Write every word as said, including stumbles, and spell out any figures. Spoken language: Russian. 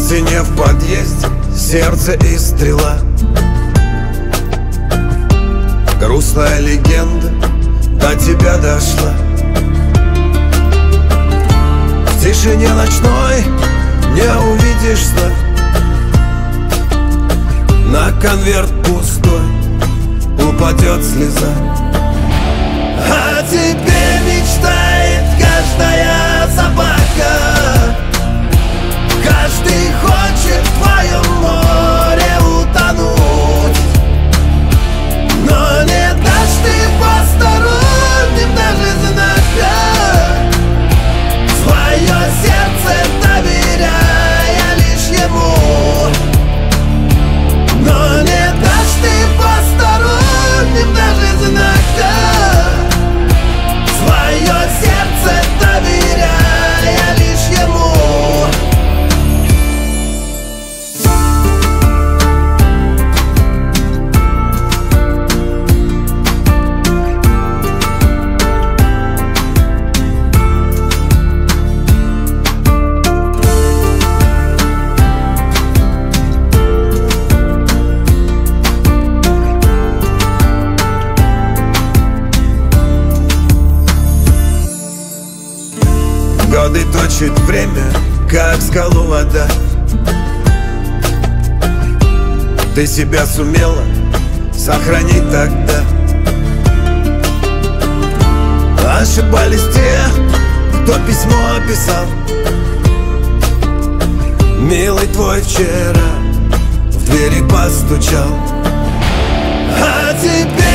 стене в подъезде сердце и стрела. Грустная легенда до тебя дошла. В тишине ночной не увидишь сна. На конверт пустой упадет слеза. О тебе мечтает каждая собака. Каждый хочет в твоем море утонуть. Но не дашь ты посторонним даже знака. Свое сердце доверяя лишь ему. Но не дашь ты посторонним даже знака. Свое сердце доверяя лишь ему. Годы точит время, как скалу вода. Ты себя сумела сохранить тогда. Ошибались те, кто письмо описал. Милый твой вчера в двери постучал. А теперь